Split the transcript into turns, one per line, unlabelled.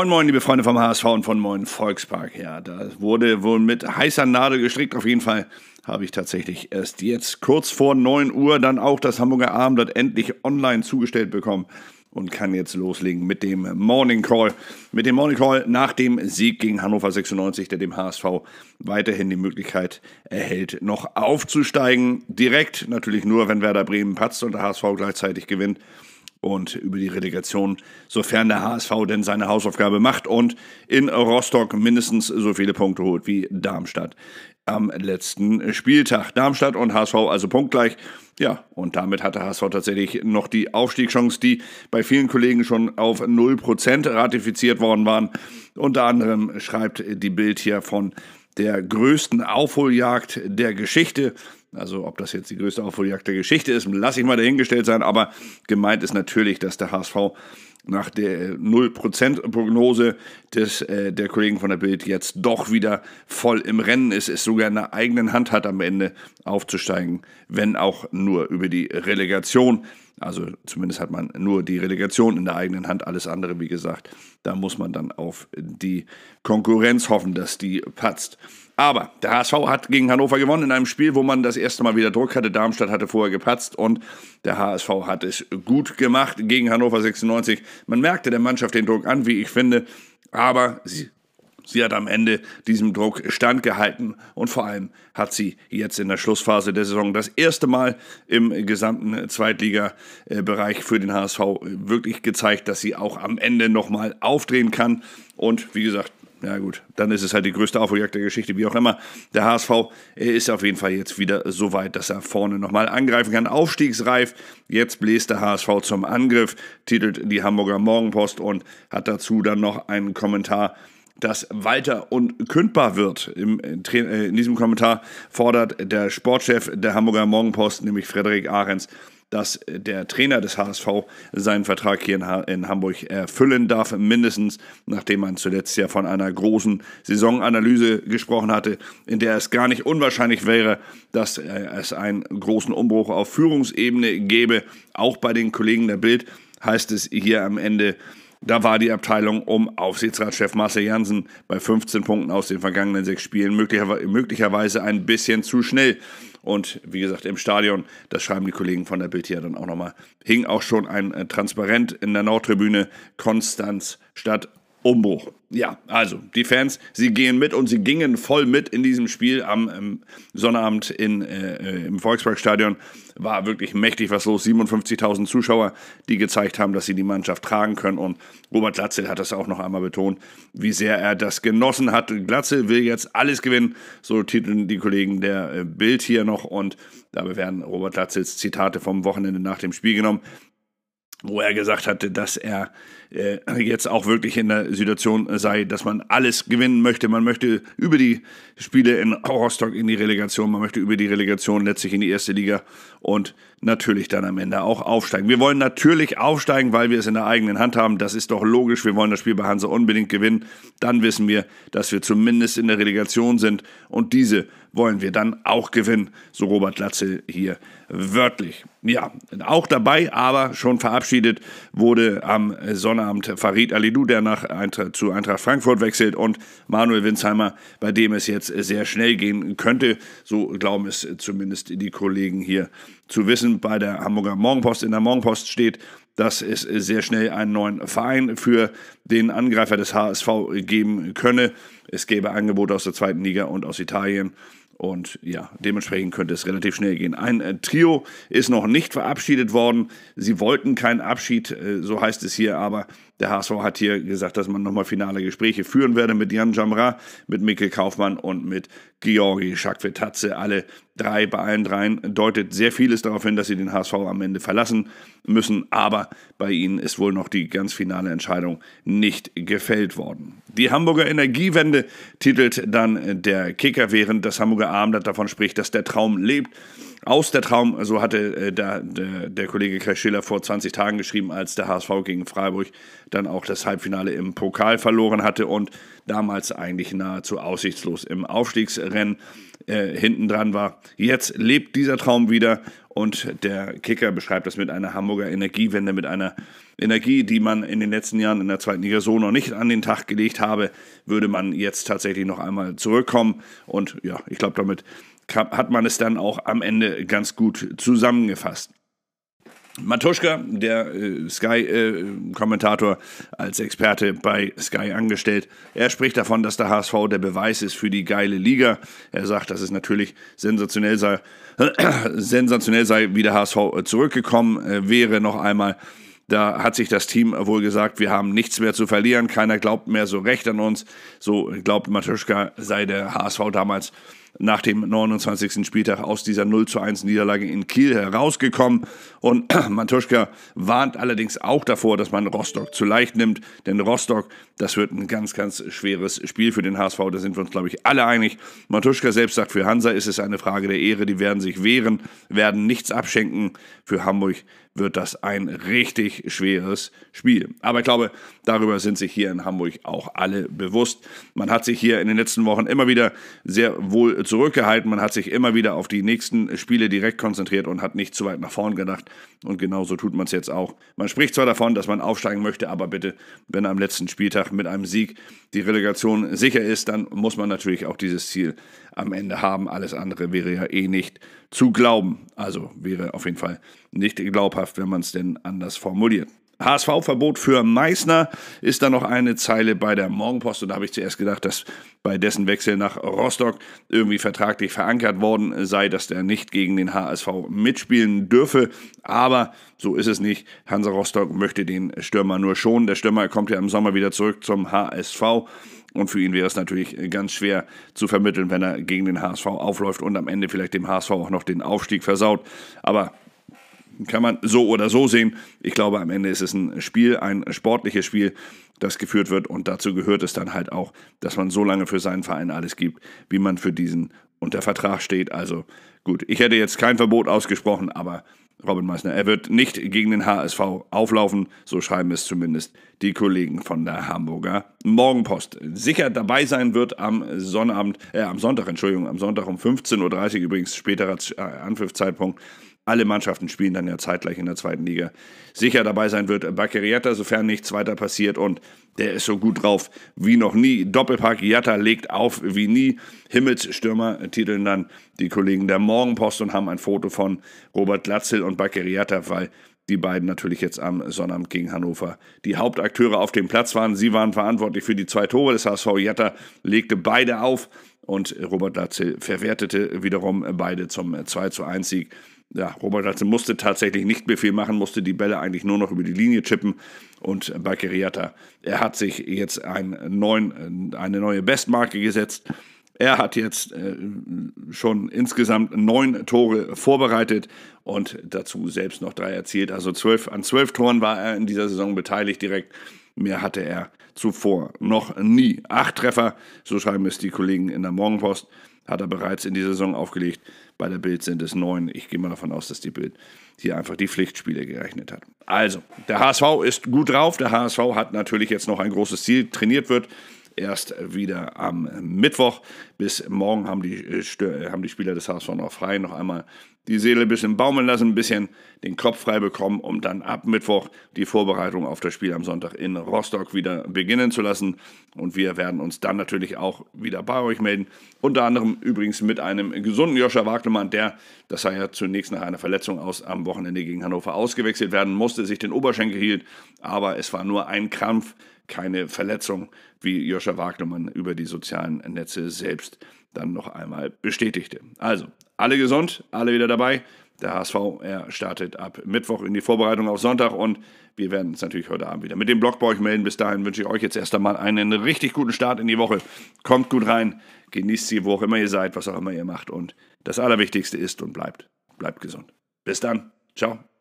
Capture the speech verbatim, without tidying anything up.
Moin Moin, liebe Freunde vom H S V und von Moin Volkspark. Ja, da wurde wohl mit heißer Nadel gestrickt. Auf jeden Fall habe ich tatsächlich erst jetzt kurz vor neun Uhr dann auch das Hamburger Abendblatt endlich online zugestellt bekommen und kann jetzt loslegen mit dem Morning Call. Mit dem Morning Call nach dem Sieg gegen Hannover sechsundneunzig, der dem H S V weiterhin die Möglichkeit erhält, noch aufzusteigen. Direkt natürlich nur, wenn Werder Bremen patzt und der H S V gleichzeitig gewinnt. Und über die Relegation, sofern der H S V denn seine Hausaufgabe macht und in Rostock mindestens so viele Punkte holt wie Darmstadt am letzten Spieltag. Darmstadt und H S V also punktgleich. Ja, und damit hat der H S V tatsächlich noch die Aufstiegschance, die bei vielen Kollegen schon auf null Prozent ratifiziert worden waren. Unter anderem schreibt die Bild hier von der größten Aufholjagd der Geschichte. Also ob das jetzt die größte Aufholjagd der Geschichte ist, lasse ich mal dahingestellt sein. Aber gemeint ist natürlich, dass der H S V nach der null Prozent Prognose des, äh, der Kollegen von der Bild jetzt doch wieder voll im Rennen ist, es sogar in der eigenen Hand hat, am Ende aufzusteigen, wenn auch nur über die Relegation. Also zumindest hat man nur die Relegation in der eigenen Hand, alles andere, wie gesagt, da muss man dann auf die Konkurrenz hoffen, dass die patzt. Aber der H S V hat gegen Hannover gewonnen in einem Spiel, wo man das erste Mal wieder Druck hatte. Darmstadt hatte vorher gepatzt und der H S V hat es gut gemacht gegen Hannover sechsundneunzig. Man merkte der Mannschaft den Druck an, wie ich finde, aber sie Sie hat am Ende diesem Druck standgehalten und vor allem hat sie jetzt in der Schlussphase der Saison das erste Mal im gesamten Zweitliga-Bereich für den H S V wirklich gezeigt, dass sie auch am Ende nochmal aufdrehen kann. Und wie gesagt, ja gut, dann ist es halt die größte Aufholjagd der Geschichte, wie auch immer. Der H S V ist auf jeden Fall jetzt wieder so weit, dass er vorne nochmal angreifen kann. Aufstiegsreif, jetzt bläst der H S V zum Angriff, titelt die Hamburger Morgenpost und hat dazu dann noch einen Kommentar, dass weiter unkündbar wird. Im, in diesem Kommentar fordert der Sportchef der Hamburger Morgenpost, nämlich Frederik Ahrens, dass der Trainer des H S V seinen Vertrag hier in, ha- in Hamburg erfüllen darf, mindestens, nachdem man zuletzt ja von einer großen Saisonanalyse gesprochen hatte, in der es gar nicht unwahrscheinlich wäre, dass äh, es einen großen Umbruch auf Führungsebene gäbe. Auch bei den Kollegen der Bild heißt es hier am Ende, da war die Abteilung um Aufsichtsratschef Marcel Janssen bei fünfzehn Punkten aus den vergangenen sechs Spielen möglicherweise, möglicherweise ein bisschen zu schnell. Und wie gesagt, im Stadion, das schreiben die Kollegen von der Bild hier dann auch nochmal, hing auch schon ein Transparent in der Nordtribüne, Konstanz statt Umbruch. Ja, also die Fans, sie gehen mit und sie gingen voll mit in diesem Spiel am ähm, Sonnabend in, äh, im Volksparkstadion. War wirklich mächtig was los. siebenundfünfzigtausend Zuschauer, die gezeigt haben, dass sie die Mannschaft tragen können. Und Robert Glatzel hat das auch noch einmal betont, wie sehr er das genossen hat. Glatzel will jetzt alles gewinnen, so titeln die Kollegen der äh, Bild hier noch. Und dabei werden Robert Glatzels Zitate vom Wochenende nach dem Spiel genommen, wo er gesagt hatte, dass er äh, jetzt auch wirklich in der Situation sei, dass man alles gewinnen möchte. Man möchte über die Spiele in Rostock in die Relegation, man möchte über die Relegation letztlich in die erste Liga und natürlich dann am Ende auch aufsteigen. Wir wollen natürlich aufsteigen, weil wir es in der eigenen Hand haben. Das ist doch logisch. Wir wollen das Spiel bei Hansa unbedingt gewinnen. Dann wissen wir, dass wir zumindest in der Relegation sind und diese wollen wir dann auch gewinnen, so Robert Glatzel hier wörtlich. Ja, auch dabei, aber schon verabschiedet wurde am Sonnabend Farid Alidou, der nach Eintracht, zu Eintracht Frankfurt wechselt, und Manuel Winsheimer, bei dem es jetzt sehr schnell gehen könnte. So glauben es zumindest die Kollegen hier zu wissen. Bei der Hamburger Morgenpost, in der Morgenpost steht, dass es sehr schnell einen neuen Verein für den Angreifer des H S V geben könne. Es gäbe Angebote aus der zweiten Liga und aus Italien. Und ja, dementsprechend könnte es relativ schnell gehen. Ein äh, Trio ist noch nicht verabschiedet worden. Sie wollten keinen Abschied, äh, so heißt es hier, aber der H S V hat hier gesagt, dass man nochmal finale Gespräche führen werde mit Jan Jamra, mit Mikkel Kaufmann und mit Georgi Schakvetatze. Alle drei, bei allen dreien deutet sehr vieles darauf hin, dass sie den H S V am Ende verlassen müssen. Aber bei ihnen ist wohl noch die ganz finale Entscheidung nicht gefällt worden. Die Hamburger Energiewende titelt dann der Kicker, während das Hamburger Abendblatt davon spricht, dass der Traum lebt. Aus der Traum, so hatte äh, der, der, der Kollege Kai Schiller vor zwanzig Tagen geschrieben, als der H S V gegen Freiburg dann auch das Halbfinale im Pokal verloren hatte und damals eigentlich nahezu aussichtslos im Aufstiegsrennen äh, hinten dran war. Jetzt lebt dieser Traum wieder und der Kicker beschreibt das mit einer Hamburger Energiewende, mit einer Energie, die man in den letzten Jahren in der zweiten Liga so noch nicht an den Tag gelegt habe, würde man jetzt tatsächlich noch einmal zurückkommen. Und ja, ich glaube, damit hat man es dann auch am Ende ganz gut zusammengefasst. Matuschka, der äh, Sky-Kommentator, äh, als Experte bei Sky angestellt, er spricht davon, dass der H S V der Beweis ist für die geile Liga. Er sagt, dass es natürlich sensationell sei, äh, sensationell sei, wie der H S V zurückgekommen äh, wäre noch einmal. Da hat sich das Team wohl gesagt, wir haben nichts mehr zu verlieren, keiner glaubt mehr so recht an uns. So glaubt Matuschka, sei der H S V damals nach dem neunundzwanzigsten Spieltag aus dieser null zu eins Niederlage in Kiel herausgekommen. Und Matuschka warnt allerdings auch davor, dass man Rostock zu leicht nimmt. Denn Rostock, das wird ein ganz, ganz schweres Spiel für den H S V. Da sind wir uns, glaube ich, alle einig. Matuschka selbst sagt, für Hansa ist es eine Frage der Ehre. Die werden sich wehren, werden nichts abschenken. Für Hamburg wird das ein richtig schweres Spiel. Aber ich glaube, darüber sind sich hier in Hamburg auch alle bewusst. Man hat sich hier in den letzten Wochen immer wieder sehr wohl zurückgehalten. Man hat sich immer wieder auf die nächsten Spiele direkt konzentriert und hat nicht zu weit nach vorn gedacht. Und genauso tut man es jetzt auch. Man spricht zwar davon, dass man aufsteigen möchte, aber bitte, wenn am letzten Spieltag mit einem Sieg die Relegation sicher ist, dann muss man natürlich auch dieses Ziel am Ende haben. Alles andere wäre ja eh nicht zu glauben. Also wäre auf jeden Fall nicht glaubhaft, wenn man es denn anders formuliert. H S V-Verbot für Meißner ist da noch eine Zeile bei der Morgenpost. Und da habe ich zuerst gedacht, dass bei dessen Wechsel nach Rostock irgendwie vertraglich verankert worden sei, dass der nicht gegen den H S V mitspielen dürfe. Aber so ist es nicht. Hansa Rostock möchte den Stürmer nur schonen. Der Stürmer kommt ja im Sommer wieder zurück zum H S V. Und für ihn wäre es natürlich ganz schwer zu vermitteln, wenn er gegen den H S V aufläuft und am Ende vielleicht dem H S V auch noch den Aufstieg versaut. Aber kann man so oder so sehen. Ich glaube, am Ende ist es ein Spiel, ein sportliches Spiel, das geführt wird. Und dazu gehört es dann halt auch, dass man so lange für seinen Verein alles gibt, wie man für diesen unter Vertrag steht. Also gut, ich hätte jetzt kein Verbot ausgesprochen, aber Robin Meißner, er wird nicht gegen den H S V auflaufen. So schreiben es zumindest die Kollegen von der Hamburger Morgenpost. Sicher dabei sein wird am Sonnabend, äh, am Sonntag, Entschuldigung, am Sonntag um fünfzehn Uhr dreißig, übrigens späterer Anpfiffzeitpunkt. Alle Mannschaften spielen dann ja zeitgleich in der zweiten Liga. Sicher dabei sein wird Bakary, sofern nichts weiter passiert. Und der ist so gut drauf wie noch nie. Doppelpack, Jatta legt auf wie nie. Himmelsstürmer titeln dann die Kollegen der Morgenpost und haben ein Foto von Robert Glatzel und Bakary, weil die beiden natürlich jetzt am Sonnabend gegen Hannover die Hauptakteure auf dem Platz waren. Sie waren verantwortlich für die zwei Tore des H S V. Jatta legte beide auf und Robert Glatzel verwertete wiederum beide zum zwei zu eins Sieg. Ja, Robert Glatzel musste tatsächlich nicht mehr viel machen, musste die Bälle eigentlich nur noch über die Linie chippen. Und Bakary, er hat sich jetzt einen neuen, eine neue Bestmarke gesetzt. Er hat jetzt äh, schon insgesamt neun Tore vorbereitet und dazu selbst noch drei erzielt. Also zwölf, an zwölf Toren war er in dieser Saison beteiligt direkt. Mehr hatte er zuvor noch nie. Acht Treffer, so schreiben es die Kollegen in der Morgenpost, hat er bereits in dieser Saison aufgelegt. Bei der Bild sind es neun. Ich gehe mal davon aus, dass die Bild hier einfach die Pflichtspiele gerechnet hat. Also, der H S V ist gut drauf. Der H S V hat natürlich jetzt noch ein großes Ziel. Trainiert wird erst wieder am Mittwoch. Bis morgen haben die, äh, haben die Spieler des H S V noch frei. Noch einmal die Seele ein bisschen baumeln lassen, ein bisschen den Kopf frei bekommen, um dann ab Mittwoch die Vorbereitung auf das Spiel am Sonntag in Rostock wieder beginnen zu lassen. Und wir werden uns dann natürlich auch wieder bei euch melden. Unter anderem übrigens mit einem gesunden Joscha Wagnermann, der, das sah ja zunächst nach einer Verletzung aus, am Wochenende gegen Hannover ausgewechselt werden musste, sich den Oberschenkel hielt. Aber es war nur ein Krampf, keine Verletzung, wie Joscha Wagnermann über die sozialen Netze selbst dann noch einmal bestätigte. Also, alle gesund, alle wieder dabei. Der H S V, er startet ab Mittwoch in die Vorbereitung auf Sonntag und wir werden uns natürlich heute Abend wieder mit dem Blog bei euch melden. Bis dahin wünsche ich euch jetzt erst einmal einen richtig guten Start in die Woche. Kommt gut rein, genießt sie, wo auch immer ihr seid, was auch immer ihr macht und das Allerwichtigste ist und bleibt, bleibt gesund. Bis dann, ciao.